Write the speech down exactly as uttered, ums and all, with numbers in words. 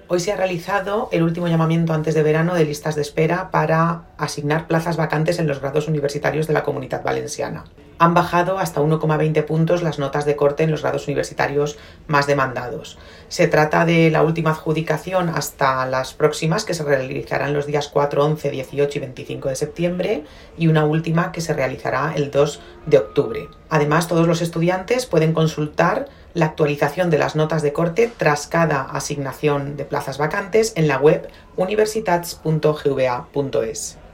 Hoy se ha realizado el último llamamiento antes de verano de listas de espera para asignar plazas vacantes en los grados universitarios de la Comunitat Valenciana. Han bajado hasta uno coma veinte puntos las notas de corte en los grados universitarios más demandados. Se trata de la última adjudicación hasta las próximas, que se realizarán los días cuatro, once, dieciocho y veinticinco de septiembre, y una última que se realizará el dos de octubre. Además, todos los estudiantes pueden consultar la actualización de las notas de corte tras cada asignación de plazas vacantes en la web universitats punto g v a punto es.